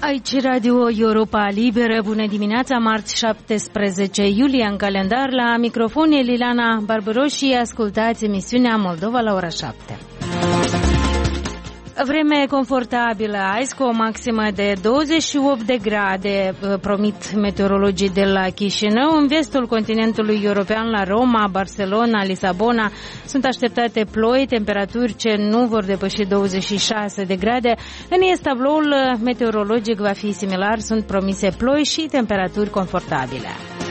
Aici Radio Europa Liberă, bună dimineața, marți 17 iulie în calendar, la microfon e Liliana Barbaros și ascultați emisiunea Moldova la ora 7. Vreme confortabilă azi, cu o maximă de 28 de grade, promit meteorologii de la Chișinău. În vestul continentului european, la Roma, Barcelona, Lisabona, sunt așteptate ploi, temperaturi ce nu vor depăși 26 de grade. În est, tabloul meteorologic va fi similar, sunt promise ploi și temperaturi confortabile.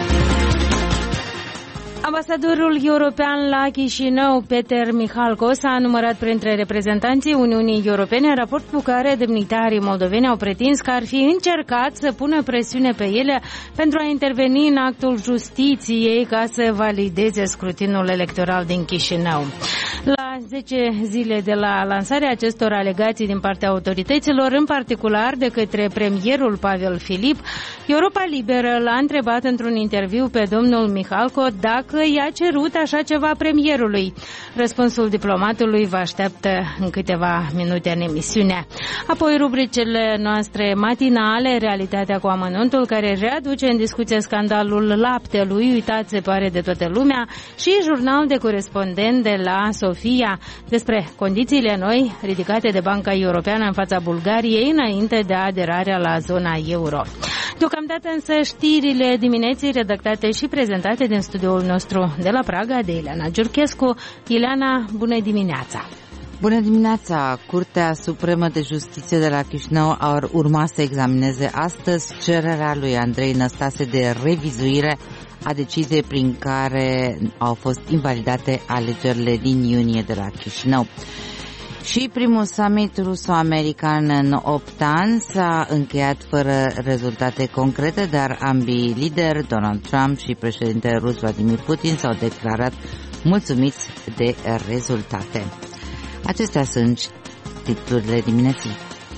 Ambasadorul european la Chișinău, Peter Mihalko, s-a numărat printre reprezentanții Uniunii Europene, în raport cu care demnitarii moldoveni au pretins că ar fi încercat să pună presiune pe ele pentru a interveni în actul justiției ca să valideze scrutinul electoral din Chișinău. La 10 zile de la lansarea acestor alegații din partea autorităților, în particular de către premierul Pavel Filip, Europa Liberă l-a întrebat într-un interviu pe domnul Mihalko dacă i-a cerut așa ceva premierului. Răspunsul diplomatului vă așteaptă în câteva minute în emisiune. Apoi rubricile noastre matinale, Realitatea cu amănuntul, care readuce în discuție scandalul laptelui, uitat se pare de toată lumea, și jurnal de corespondent de la Sofia despre condițiile noi ridicate de Banca Europeană în fața Bulgariei înainte de aderarea la zona euro. Deocamdată însă știrile dimineții redactate și prezentate din studioul nostru de la Praga de Ileana Giurchescu. Ileana, bună dimineața! Bună dimineața! Curtea Supremă de Justiție de la Chișinău ar urma să examineze astăzi cererea lui Andrei Năstase de revizuire a deciziei prin care au fost invalidate alegerile din iunie de la Chișinău. Și primul summit ruso-american în 8 ani s-a încheiat fără rezultate concrete, dar ambii lideri, Donald Trump și președintele rus Vladimir Putin, s-au declarat mulțumiți de rezultate. Acestea sunt titlurile dimineții.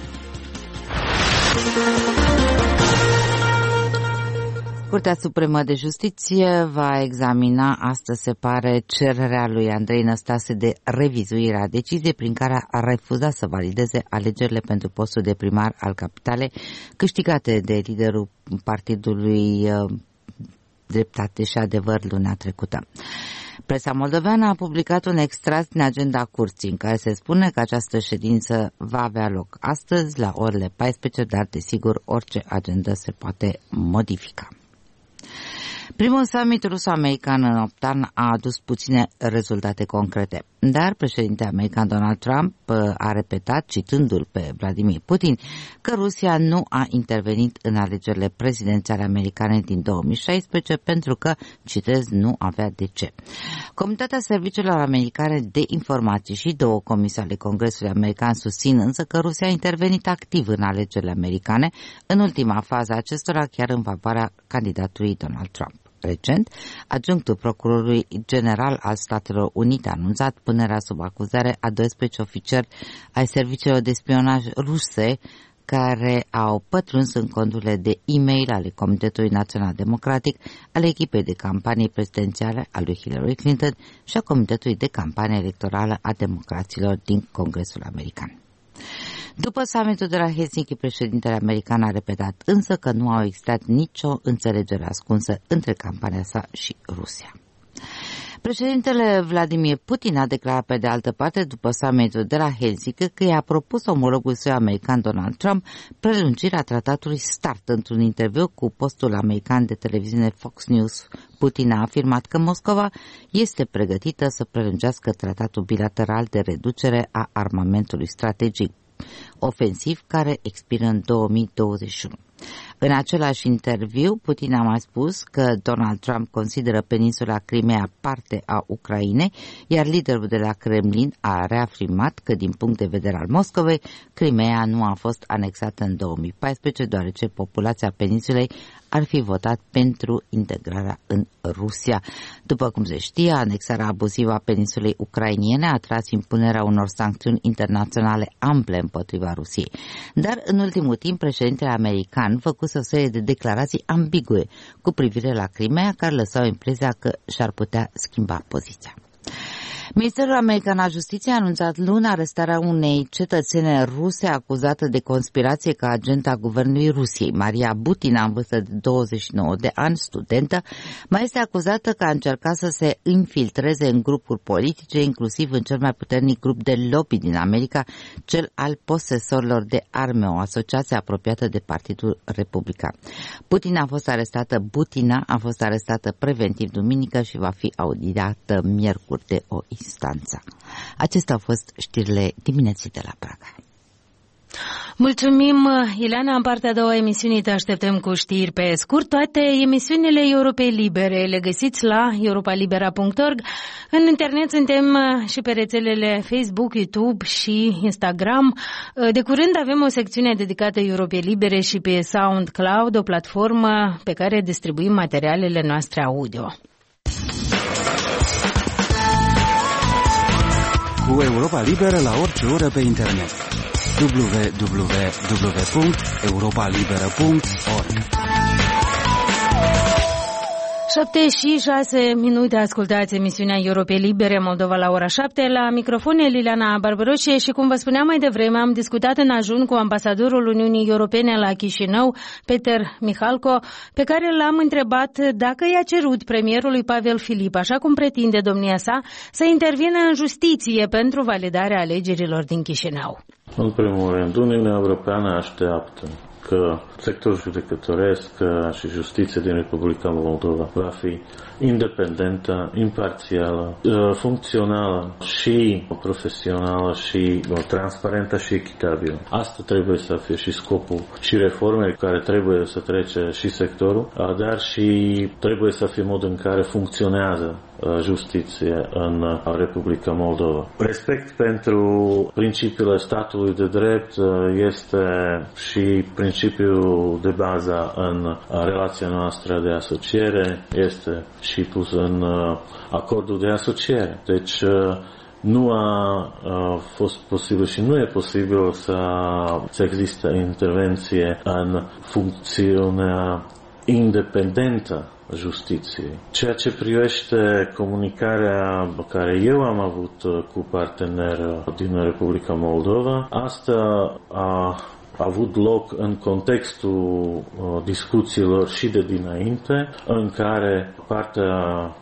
Curtea Supremă de Justiție va examina astăzi, se pare, cererea lui Andrei Năstase de revizuire a deciziei prin care a refuzat să valideze alegerile pentru postul de primar al capitalei, câștigate de liderul Partidului Dreptate și Adevăr luna trecută. Presa moldoveană a publicat un extras din agenda curții, în care se spune că această ședință va avea loc astăzi la orele 14, dar desigur orice agenda se poate modifica. Primul summit ruso-american în 8 ani a adus puține rezultate concrete, dar președintele american Donald Trump a repetat, citându-l pe Vladimir Putin, că Rusia nu a intervenit în alegerile prezidențiale americane din 2016 pentru că, citez, nu avea de ce. Comunitatea Serviciilor Americane de Informații și 2 comisii ale Congresului American susțin însă că Rusia a intervenit activ în alegerile americane, în ultima fază acestora chiar în favoarea candidatului Donald Trump. Recent, adjunctul procurorului general al Statelor Unite a anunțat punerea sub acuzare a 12 ofițeri ai serviciilor de spionaj ruse care au pătruns în conturile de e-mail ale Comitetului Național Democratic, ale echipei de campanie prezidențiale a lui Hillary Clinton și a Comitetului de campanie electorală a democraților din Congresul American. După summitul de la Helsinki, președintele american a repetat însă că nu a existat nicio înțelegere ascunsă între campania sa și Rusia. Președintele Vladimir Putin a declarat pe de altă parte, după summitul de la Helsinki, că i-a propus omologul său american Donald Trump prelungirea tratatului START. Într-un interviu cu postul american de televiziune Fox News, Putin a afirmat că Moscova este pregătită să prelungească tratatul bilateral de reducere a armamentului strategic ofensiv care expiră în 2021. În același interviu, Putin a mai spus că Donald Trump consideră peninsula Crimea parte a Ucrainei, iar liderul de la Kremlin a reafirmat că, din punct de vedere al Moscovei, Crimea nu a fost anexată în 2014, deoarece populația peninsulei ar fi votat pentru integrarea în Rusia. După cum se știe, anexarea abuzivă a peninsulei ucrainiene a tras impunerea unor sancțiuni internaționale ample împotriva Rusiei. Dar, în ultimul timp, președintele american făcuse o serie de declarații ambigue cu privire la Crimea, care lăsau impresia că și-ar putea schimba poziția. Ministerul American al Justiției a anunțat luni arestarea unei cetățene ruse acuzată de conspirație ca agent a guvernului Rusiei. Maria Butina, în vârstă de 29 de ani, studentă, mai este acuzată că a încercat să se infiltreze în grupuri politice, inclusiv în cel mai puternic grup de lobby din America, cel al posesorilor de arme, o asociație apropiată de Partidul Republican. Butina a fost arestată preventiv duminică și va fi audiată miercuri de o instanță. Acestea au fost știrile dimineții de la Praga. Mulțumim, Ileana. În partea a doua emisiunii te așteptăm cu știri pe scurt. Toate emisiunile Europei Libere le găsiți la europalibera.org. În internet suntem și pe rețelele Facebook, YouTube și Instagram. De curând avem o secțiune dedicată Europei Libere și pe SoundCloud, o platformă pe care distribuim materialele noastre audio. Cu Europa Liberă la orice oră pe internet. www.europalibera.org 7:06, ascultați emisiunea Europei Libere, Moldova la ora 7, la microfon Liliana Barbaroșie și cum vă spuneam mai devreme, am discutat în ajun cu ambasadorul Uniunii Europene la Chișinău, Peter Mihalko, pe care l-am întrebat dacă i-a cerut premierului Pavel Filip, așa cum pretinde domnia sa, să intervină în justiție pentru validarea alegerilor din Chișinău. În primul rând, Uniunea Europeană așteaptă că sectorul judecătoresc și justiția din Republica Moldova va fi independentă, imparțială, funcțională și profesională și transparentă și echitabilă. Asta trebuie să fie și scopul și reformele care trebuie să trece și sectorul, dar și trebuie să fie modul în care funcționează justiție în Republica Moldova. Respect pentru principiile statului de drept este și principiul de bază în relația noastră de asociere, este și pus în acordul de asociere. Deci nu a fost posibil și nu e posibil să existe intervenție în funcțiunea independentă justiției. Ceea ce privește comunicarea care eu am avut cu parteneri din Republica Moldova, asta a avut loc în contextul discuțiilor și de dinainte, în care partea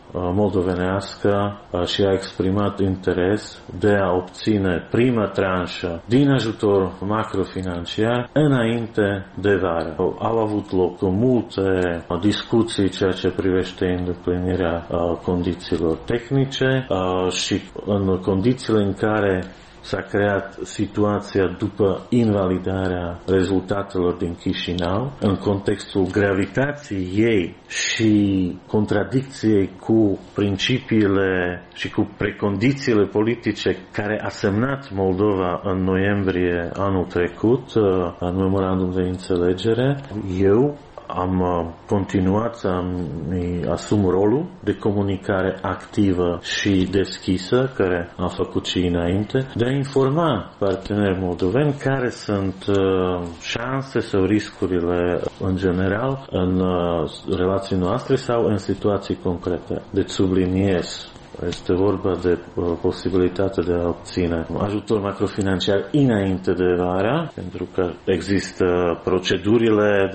moldovenească și-a exprimat interes de a obține prima tranșă din ajutor macrofinanciar înainte de vară. Au avut loc multe discuții ceea ce privește îndeplinirea condițiilor tehnice și în condițiile în care s-a creat situația după invalidarea rezultatelor din Chișinău, în contextul gravității ei și contradicției cu principiile și cu precondițiile politice care a semnat Moldova în noiembrie anul trecut, în memorandum de înțelegere, eu am continuat să-mi asum rolul de comunicare activă și deschisă, care am făcut și înainte, de a informa partenerii moldoveni care sunt șanse sau riscurile în general în relații noastre sau în situații concrete. Deci subliniez, este vorba de posibilitatea de a obține ajutor macrofinanciar înainte de vara, pentru că există procedurile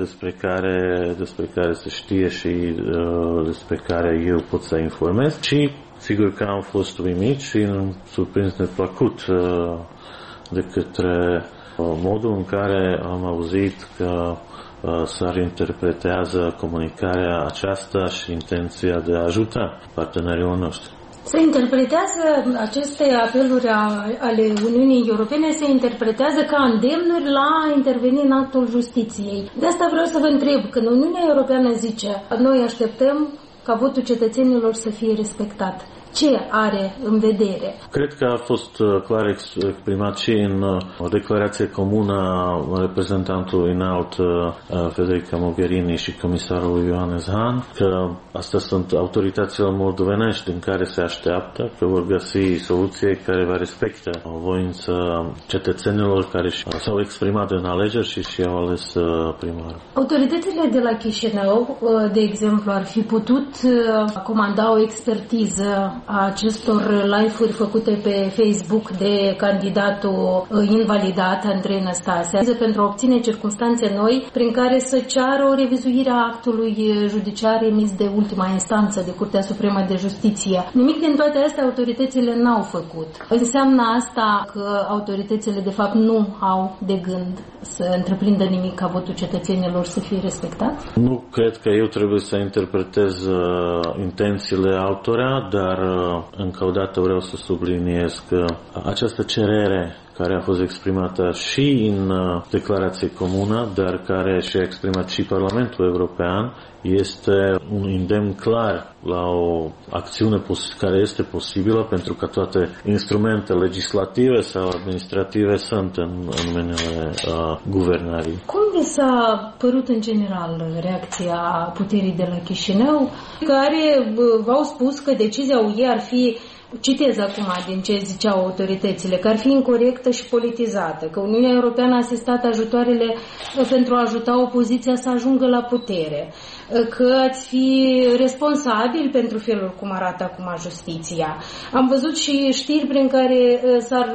despre care se știe și despre care eu pot să informez. Și sigur că am fost uimit și surprins neplăcut de către modul în care am auzit că s-ar interpretează comunicarea aceasta și intenția de a ajuta partenerii noștri. Se interpretează aceste apeluri ale Uniunii Europene, se interpretează ca îndemnuri la a interveni în actul justiției. De asta vreau să vă întreb, când Uniunea Europeană zice, noi așteptăm ca votul cetățenilor să fie respectat, ce are în vedere? Cred că a fost clar exprimat și în o declarație comună a reprezentantului înalt Federica Mogherini și comisarului Johannes Hahn, că astea sunt autoritățile moldovenești din care se așteaptă că vor găsi soluție care va respecta voința cetățenilor care s-au exprimat în alegeri și au ales primarul. Autoritățile de la Chișinău, de exemplu, ar fi putut comanda o expertiză a acestor live-uri făcute pe Facebook de candidatul invalidat Andrei Năstase pentru a obține circunstanțe noi prin care să ceară o revizuire a actului judiciar emis de ultima instanță, de Curtea Supremă de Justiție. Nimic din toate astea autoritățile n-au făcut. Înseamnă asta că autoritățile de fapt nu au de gând să întreprindă nimic ca votul cetățenilor să fie respectat? Nu cred că eu trebuie să interpretez intențiile altora, dar încă o dată vreau să subliniez că această cerere care a fost exprimată și în declarație comună, dar care și-a exprimat și Parlamentul European, este un îndemn clar la o acțiune care este posibilă pentru că toate instrumente legislative sau administrative sunt în mâinile guvernării. Cum vi s-a părut în general reacția puterii de la Chișinău, care v-au spus că decizia UE ar fi, citez acum din ce ziceau autoritățile, că ar fi incorectă și politizată, că Uniunea Europeană a asistat ajutoarele pentru a ajuta opoziția să ajungă la putere, că ați fi responsabil pentru felul cum arată acum justiția. Am văzut și știri prin care s-ar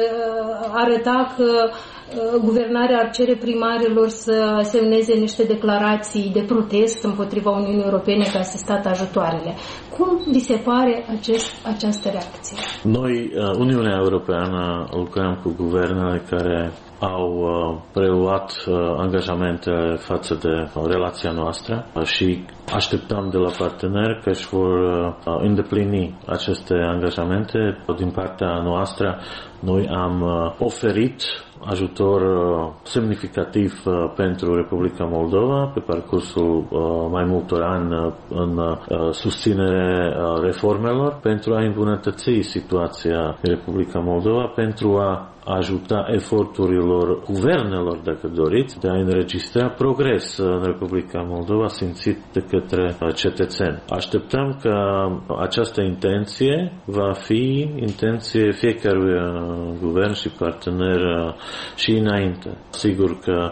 arăta că guvernarea ar cere primarilor să semneze niște declarații de protest împotriva Uniunii Europene că a asistat ajutoarele. Cum vi se pare această reacție? Noi, Uniunea Europeană, lucrăm cu guvernele care au preluat angajamente față de relația noastră și așteptăm de la parteneri că își vor îndeplini aceste angajamente. Din partea noastră, noi am oferit ajutor semnificativ pentru Republica Moldova pe parcursul mai multor ani în susținere reformelor pentru a îmbunătăți situația Republica Moldova, pentru a ajuta eforturilor guvernelor, dacă doriți, de a înregistra progres în Republica Moldova simțit de către cetățeni. Așteptăm că această intenție va fi intenție fiecărui guvern și partener și înainte. Sigur că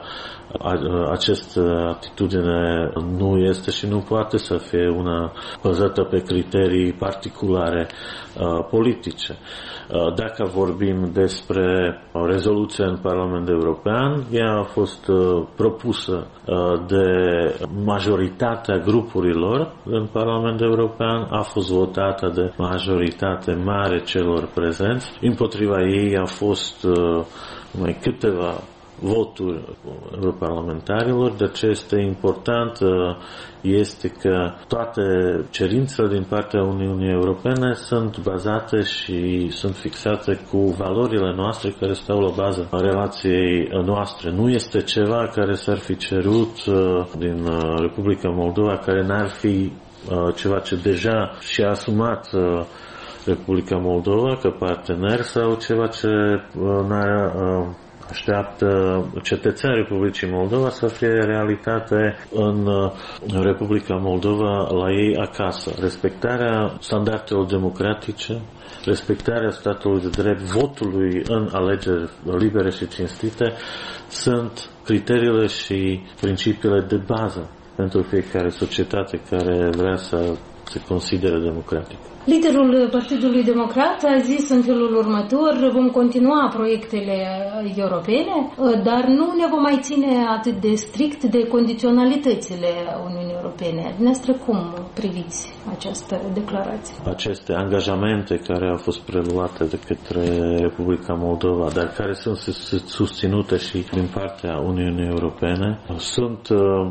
această atitudine nu este și nu poate să fie una bazată pe criterii particulare politice. Dacă vorbim despre rezoluția în Parlamentul European, ea a fost propusă de majoritatea grupurilor în Parlamentul European, a fost votată de majoritate mare celor prezenți. Împotriva ei a fost numai câteva voturi parlamentarilor, de ce este important este că toate cerințele din partea Uniunii Europene sunt bazate și sunt fixate cu valorile noastre care stau la bază a relației noastre. Nu este ceva care s-ar fi cerut din Republica Moldova, care n-ar fi ceva ce deja și-a asumat Republica Moldova ca partener sau ceva ce n-ar așteaptă cetățenii Republicii Moldova să fie realitate în Republica Moldova la ei acasă. Respectarea standardelor democratice, respectarea statului de drept, votului în alegeri libere și cinstite sunt criteriile și principiile de bază pentru fiecare societate care vrea să se considere democratică. Liderul Partidului Democrat a zis în felul următor: vom continua proiectele europene, dar nu ne vom mai ține atât de strict de condiționalitățile Uniunii Europene. Dumneavoastră cum priviți această declarație? Aceste angajamente care au fost preluate de către Republica Moldova, dar care sunt susținute și din partea Uniunii Europene, sunt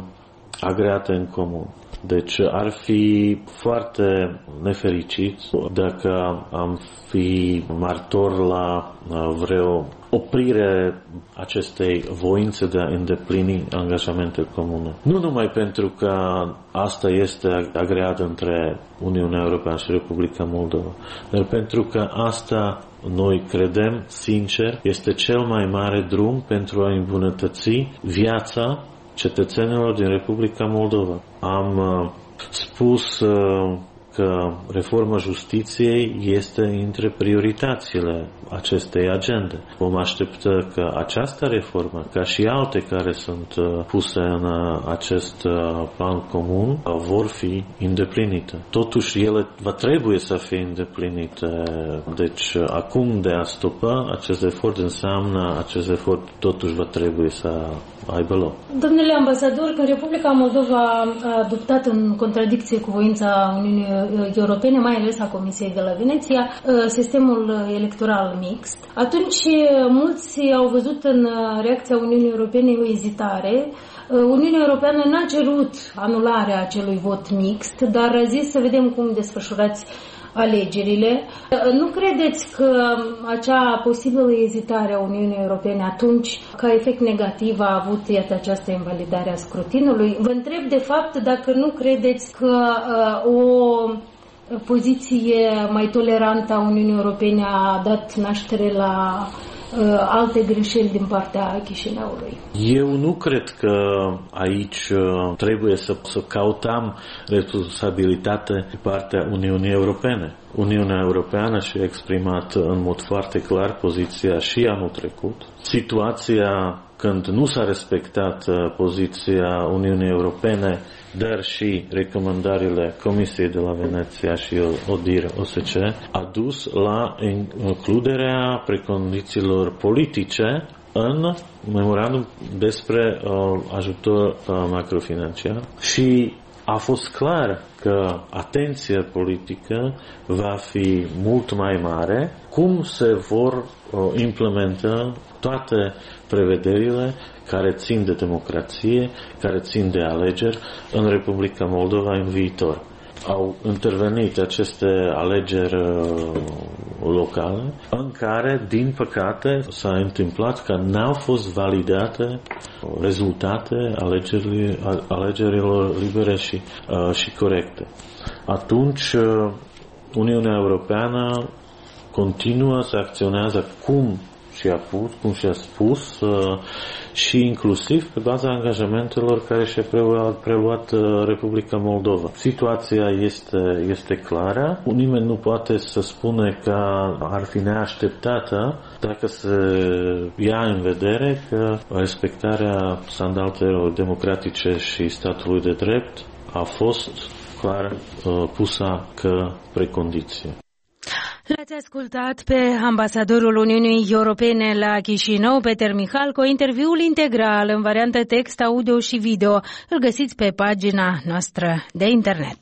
agreate în comun. Deci ar fi foarte nefericit dacă am fi martor la vreo oprire acestei voințe de a îndeplini angajamente comune. Nu numai pentru că asta este agreat între Uniunea Europeană și Republica Moldova, dar pentru că asta noi credem, sincer, este cel mai mare drum pentru a îmbunătăți viața cetățenilor din Republica Moldova. Am spus că reforma justiției este între prioritățile acestei agende. Vom aștepta că această reformă, ca și alte care sunt puse în acest plan comun, vor fi îndeplinite. Totuși, ele va trebui să fie îndeplinite. Deci, acum de a stopa acest efort înseamnă acest efort totuși va trebui să aibă loc. Domnule ambasador, când Republica Moldova a adoptat în contradicție cu voința Uniunii Europene, mai ales a Comisiei de la Veneția, sistemul electoral mixt, atunci mulți au văzut în reacția Uniunii Europene o ezitare. Uniunea Europeană n-a cerut anularea acelui vot mixt, dar a zis să vedem cum desfășurați alegerile. Nu credeți că acea posibilă ezitare a Uniunii Europene atunci, ca efect negativ, a avut această invalidare a scrutinului? Vă întreb, de fapt, dacă nu credeți că o poziție mai tolerantă a Uniunii Europene a dat naștere la alte greșeli din partea Chișinăului. Eu nu cred că aici trebuie să căutăm responsabilitate de partea Uniunii Europene. Uniunea Europeană și-a exprimat în mod foarte clar poziția și anul trecut. Situația când nu s-a respectat poziția Uniunii Europene, dar și recomandările Comisiei de la Veneția și OSCE, a dus la includerea precondițiilor politice în memorandum despre ajutor macrofinanciar și a fost clar că atenția politică va fi mult mai mare cum se vor implementa toate prevederile care țin de democrație, care țin de alegeri în Republica Moldova în viitor. Au intervenit aceste alegeri locale în care, din păcate, s-a întâmplat că n-au fost validate rezultate alegerilor libere și corecte. Atunci, Uniunea Europeană continuă să acționează cum și-a spus și inclusiv pe baza angajamentelor care și-a preluat Republica Moldova. Situația este clară. Nimeni nu poate să spune că ar fi neașteptată dacă se ia în vedere că respectarea standardelor democratice și statului de drept a fost clar pusă ca precondiție. L-ați ascultat pe ambasadorul Uniunii Europene la Chișinău, Peter Mihalco. Interviul integral în variantă text, audio și video îl găsiți pe pagina noastră de internet.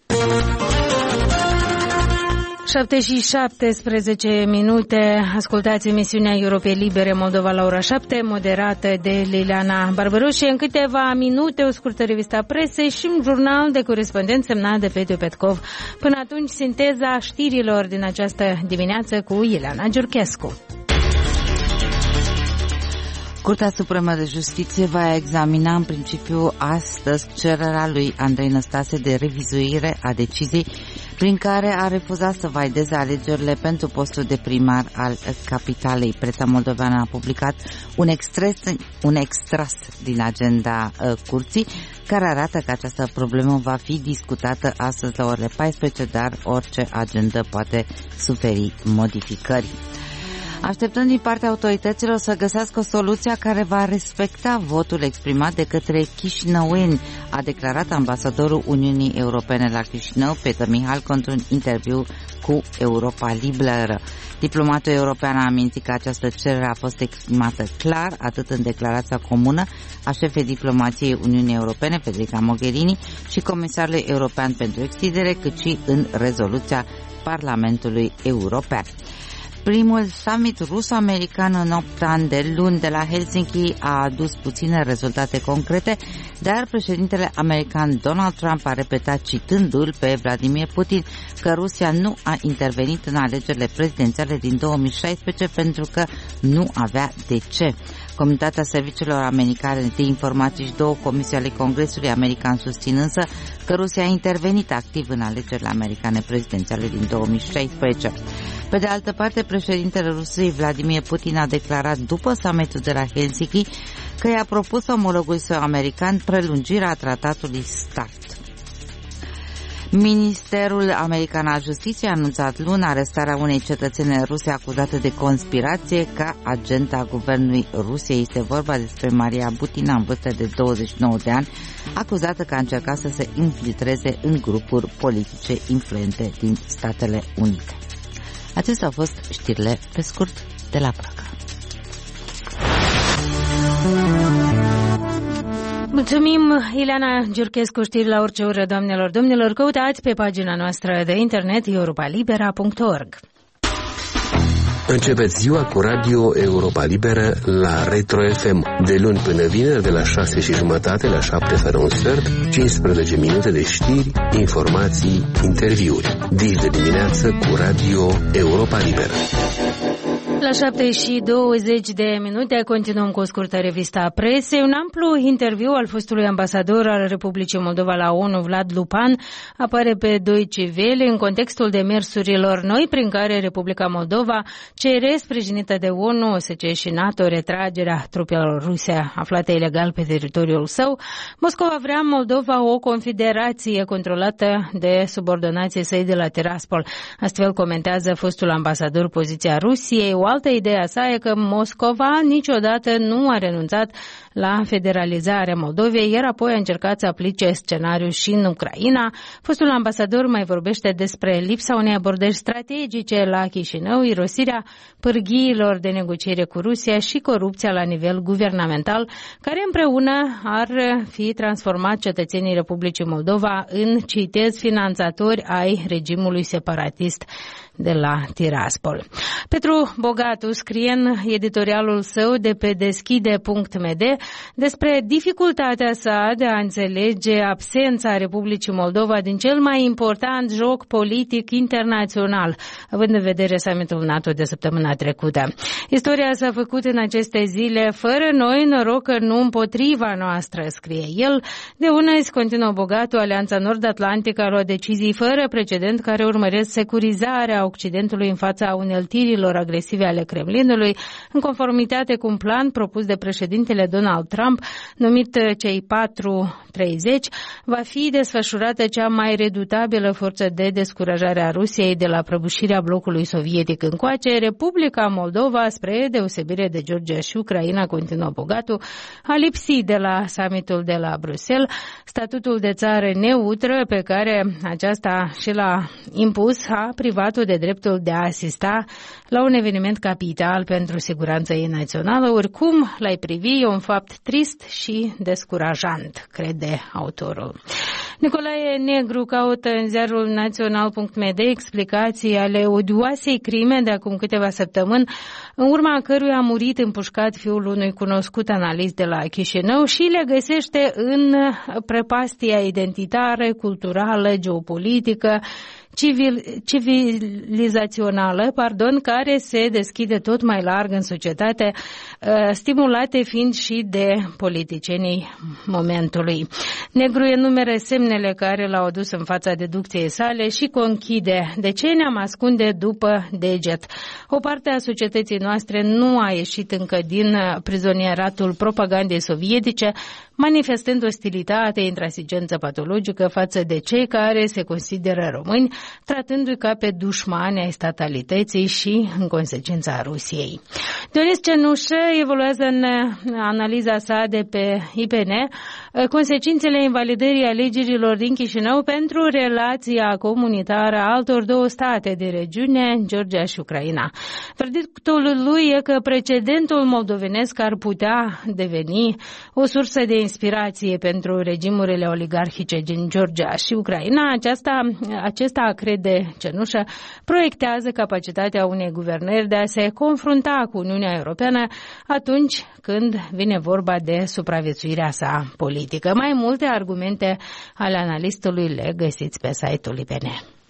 7:17, ascultați emisiunea Europei Libere Moldova la ora 7, moderată de Liliana Barbaroșe. În câteva minute o scurtă revista presei și un jurnal de corespondent semnat de Petiu Petkov. Până atunci, sinteza știrilor din această dimineață cu Ileana Giurchescu. Curtea Supremă de Justiție va examina în principiu astăzi cererea lui Andrei Năstase de revizuire a deciziei prin care a refuzat să valideze alegerile pentru postul de primar al capitalei. Presa moldoveană a publicat un extras din agenda curții care arată că această problemă va fi discutată astăzi la orele 14, dar orice agendă poate suferi modificări. Așteptăm din partea autorităților să găsească o soluție care va respecta votul exprimat de către chișinăueni, a declarat ambasadorul Uniunii Europene la Chișinău, Peter Mihalco, într-un interviu cu Europa Liberă. Diplomatul european a amintit că această cerere a fost exprimată clar, atât în declarația comună a șefei diplomației Uniunii Europene, Federica Mogherini, și Comisarului European pentru Extindere, cât și în rezoluția Parlamentului European. Primul summit rus-american în 8 ani de luni de la Helsinki a adus puține rezultate concrete, dar președintele american Donald Trump a repetat, citându-l pe Vladimir Putin, că Rusia nu a intervenit în alegerile prezidențiale din 2016 pentru că nu avea de ce. Comunitatea Serviciilor Americane de Informații și două comisii ale Congresului American susțin însă că Rusia a intervenit activ în alegerile americane prezidențiale din 2016. Pe de altă parte, președintele Rusiei Vladimir Putin a declarat după summitul de la Helsinki că i-a propus omologului său american prelungirea tratatului START. Ministerul American al Justiției a anunțat luni arestarea unei cetățene ruse acuzate de conspirație ca agenta guvernului Rusiei. Este vorba despre Maria Butina, în vârstă de 29 de ani, acuzată că a încercat să se infiltreze în grupuri politice influente din Statele Unite. Acestea au fost știrile pe scurt de la Praga. Mulțumim, Ileana Giurchescu, știri la orice oră, doamnelor, domnilor. Căutați pe pagina noastră de internet europalibera.org. Începeți ziua cu Radio Europa Liberă la Retro FM, de luni până vineri, de la 6:30 la 7 fără un sfert, 15 minute de știri, informații, interviuri. Dis de dimineață cu Radio Europa Liberă. La 7:20 continuăm cu o scurtă revistă a presei. Un amplu interviu al fostului ambasador al Republicii Moldova la ONU, Vlad Lupan, apare pe Deutsche Welle în contextul demersurilor noi prin care Republica Moldova cere, sprijinită de ONU, OSCE și NATO, retragerea trupelor ruse aflate ilegal pe teritoriul său. Moscova vrea în Moldova o confederație controlată de subordonații săi de la Tiraspol. Astfel comentează fostul ambasador poziția Rusiei. O altă idee a sa e că Moscova niciodată nu a renunțat la federalizarea Moldovei, iar apoi a încercat să aplice scenariul și în Ucraina. Fostul ambasador mai vorbește despre lipsa unei abordări strategice la Chișinău, irosirea pârghiilor de negociere cu Rusia și corupția la nivel guvernamental, care împreună ar fi transformat cetățenii Republicii Moldova în, citez, finanțatori ai regimului separatist de la Tiraspol. Petru Bogatu scrie în editorialul său de pe deschide.md despre dificultatea sa de a înțelege absența Republicii Moldova din cel mai important joc politic internațional, având în vedere summitul NATO de săptămâna trecută. Istoria s-a făcut în aceste zile fără noi, noroc că nu împotriva noastră, scrie el. De unăzi, continuă Bogatu, Alianța Nord-Atlantică a luat decizii fără precedent care urmăresc securizarea Occidentului în fața uneltirilor agresive ale Kremlinului, în conformitate cu un plan propus de președintele Donald Trump, numit cei 430, va fi desfășurată cea mai redutabilă forță de descurajare a Rusiei de la prăbușirea blocului sovietic încoace. Republica Moldova, spre deosebire de Georgia și Ucraina, continuă Bogatu, a lipsit de la summitul de la Bruxelles statutul de țară neutră pe care aceasta și l-a impus, a privat-o de dreptul de a asista la un eveniment capital pentru siguranța ei națională. Oricum l-ai privi, e un fapt trist și descurajant, crede autorul. Nicolae Negru caută în ziarul național.md explicații ale odioasei crime de acum câteva săptămâni, în urma căruia a murit împușcat fiul unui cunoscut analist de la Chișinău, și le găsește în prăpastia identitară, culturală, geopolitică, civilizațională, care se deschide tot mai larg în societate, stimulate fiind și de politicienii momentului. Negru enumeră semnele care l-au adus în fața deducției sale și conchide: de ce ne-am ascunde după deget? O parte a societății noastre nu a ieșit încă din prizonieratul propagandei sovietice, manifestând ostilitate, intransigență patologică față de cei care se consideră români, tratându-i ca pe dușmani ai statalității și, în consecința, a Rusiei. Dionis Cenușă evoluează în analiza sa de pe IPN consecințele invalidării alegerilor din Chișinău pentru relația comunitară a altor două state de regiune, Georgia și Ucraina. Verdictul lui e că precedentul moldovenesc ar putea deveni o sursă de inspirație pentru regimurile oligarhice din Georgia și Ucraina. Acesta, crede Cenușă, proiectează capacitatea unei guvernări de a se confrunta cu Uniunea Europeană atunci când vine vorba de supraviețuirea sa politică. Mai multe argumente ale analistului le găsiți pe site-ul IPN.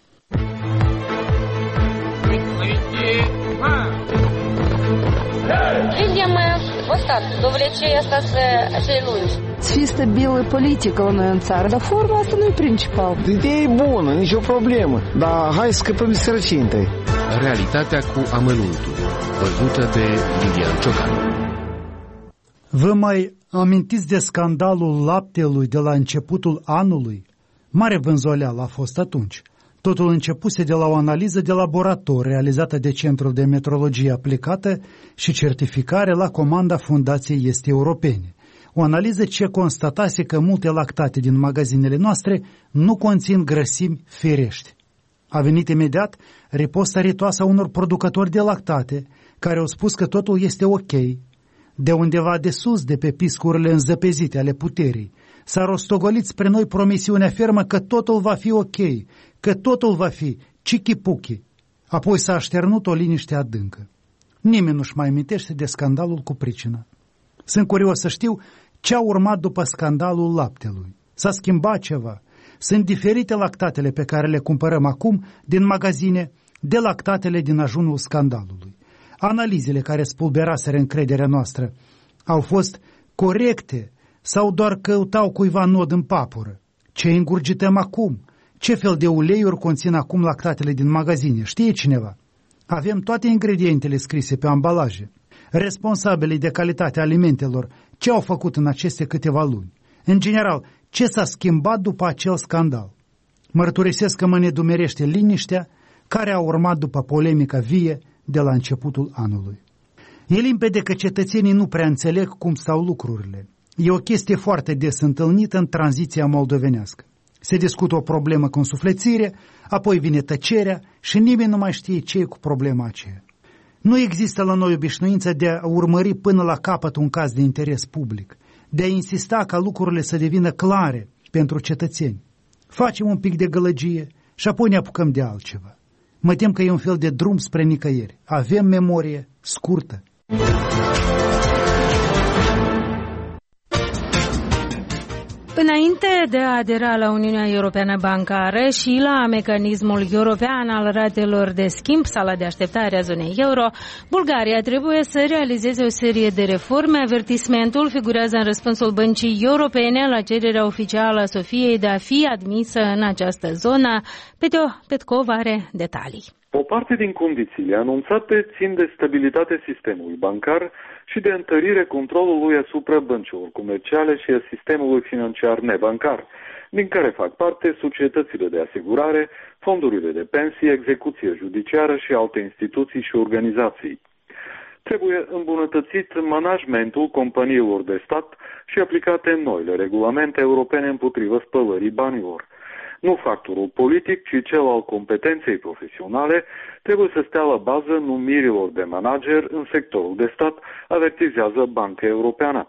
Видим мы вот так, довлечение acei lungi. Să fie stabilă politică la noi în țară, dar forma asta nu e principal. Ideea e bună, nicio problemă, dar hai să scăpăm de sărăcie întâi. Realitatea cu amănuntul, văzută de Lilian Ciocan. Vă mai amintiți de scandalul laptelui de la începutul anului? Mare vânzoleală a fost atunci. Totul începuse de la o analiză de laborator realizată de Centrul de Metrologie Aplicată și certificare la comanda Fundației Est Europene. O analiză ce constatase că multe lactate din magazinele noastre nu conțin grăsimi firești. A venit imediat riposta ritoasă a unor producători de lactate care au spus că totul este ok. De undeva de sus, de pe piscurile înzăpezite ale puterii, s-a rostogolit spre noi promisiunea fermă că totul va fi ok, că totul va fi chichi-puchi. Apoi s-a așternut o liniște adâncă. Nimeni nu-și mai amintește de scandalul cu pricina. Sunt curios să știu ce a urmat după scandalul laptelui. S-a schimbat ceva. Sunt diferite lactatele pe care le cumpărăm acum din magazine de lactatele din ajunul scandalului. Analizele care spulberaseră încrederea noastră au fost corecte sau doar căutau cuiva nod în papură? Ce îngurgităm acum? Ce fel de uleiuri conțin acum lactatele din magazine? Știe cineva? Avem toate ingredientele scrise pe ambalaje. Responsabilii de calitate alimentelor, ce au făcut în aceste câteva luni? În general, ce s-a schimbat după acel scandal? Mărturisesc că mă nedumerește liniștea care a urmat după polemica vie de la începutul anului. E limpede că cetățenii nu prea înțeleg cum stau lucrurile. E o chestie foarte des întâlnită în tranziția moldovenească. Se discută o problemă cu însuflețire, apoi vine tăcerea și nimeni nu mai știe ce e cu problema aceea. Nu există la noi obișnuința de a urmări până la capăt un caz de interes public, de a insista ca lucrurile să devină clare pentru cetățeni. Facem un pic de gălăgie și apoi ne apucăm de altceva. Mă tem că e un fel de drum spre nicăieri. Avem memorie scurtă. Înainte de a adera la Uniunea Europeană Bancară și la mecanismul european al ratelor de schimb, sala de așteptare a zonei euro, Bulgaria trebuie să realizeze o serie de reforme. Avertismentul figurează în răspunsul Băncii Europene la cererea oficială a Sofiei de a fi admisă în această zonă. Peteo Petkov are detalii. O parte din condițiile anunțate țin de stabilitatea sistemului bancar și de întărire controlului asupra băncilor comerciale și a sistemului financiar nebancar, din care fac parte societățile de asigurare, fondurile de pensii, execuție judiciară și alte instituții și organizații. Trebuie îmbunătățit managementul companiilor de stat și aplicate noile regulamente europene împotriva spălării banilor. Nu factorul politic, ci cel al competenței profesionale trebuie să stea la bază numirilor de manager în sectorul de stat, avertizează Banca Europeană.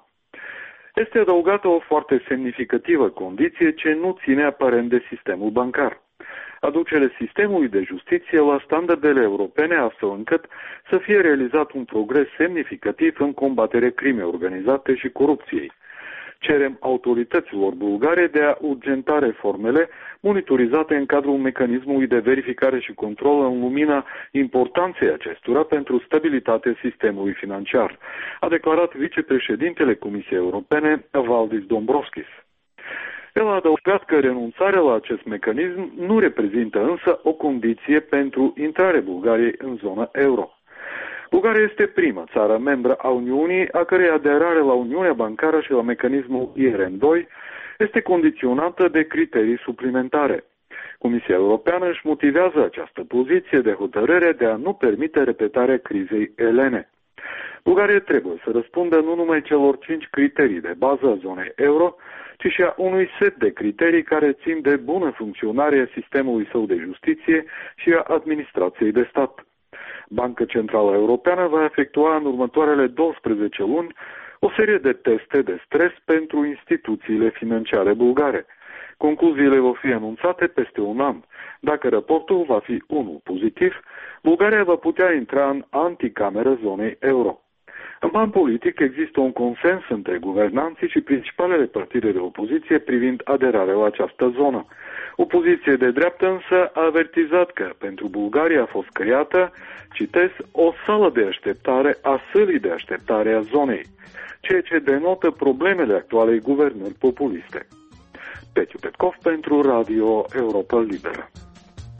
Este adăugată o foarte semnificativă condiție ce nu ține aparent de sistemul bancar. Aducerea sistemului de justiție la standardele europene astfel încât să fie realizat un progres semnificativ în combaterea crimei organizate și corupției. Cerem autorităților bulgare de a urgenta reformele monitorizate în cadrul mecanismului de verificare și control în lumina importanței acestora pentru stabilitatea sistemului financiar, a declarat vicepreședintele Comisiei Europene, Valdis Dombrovskis. El a adăugat că renunțarea la acest mecanism nu reprezintă însă o condiție pentru intrarea Bulgariei în zona euro. Bulgaria este prima țară membră a Uniunii, a cărei aderare la Uniunea Bancară și la mecanismul IRM2 este condiționată de criterii suplimentare. Comisia Europeană își motivează această poziție de hotărâre de a nu permite repetarea crizei elene. Bulgaria trebuie să răspundă nu numai celor 5 criterii de bază a zonei euro, ci și a unui set de criterii care țin de bună funcționare a sistemului său de justiție și a administrației de stat. Banca Centrală Europeană va efectua în următoarele 12 luni o serie de teste de stres pentru instituțiile financiare bulgare. Concluziile vor fi anunțate peste un an. Dacă raportul va fi unul pozitiv, Bulgaria va putea intra în anticameră zonei euro. În plan politic există un consens între guvernanții și principalele partide de opoziție privind aderarea la această zonă. Opoziție de dreaptă însă a avertizat că pentru Bulgaria a fost creată, citez, o sală de așteptare a sălii de așteptare a zonei, ceea ce denotă problemele actualei guvernări populiste. Petiu Petkov pentru Radio Europa Liberă.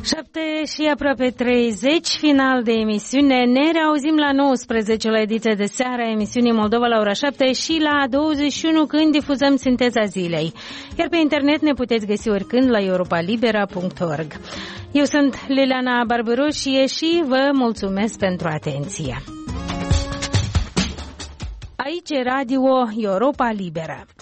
7 și aproape 30, final de emisiune. Ne reauzim la 19 la ediția de seară a emisiunii Moldova la ora 7 și la 21 când difuzăm Sinteza Zilei. Iar pe internet ne puteți găsi oricând la europalibera.org. Eu sunt Liliana Barbaroșie și vă mulțumesc pentru atenție. Aici e Radio Europa Liberă.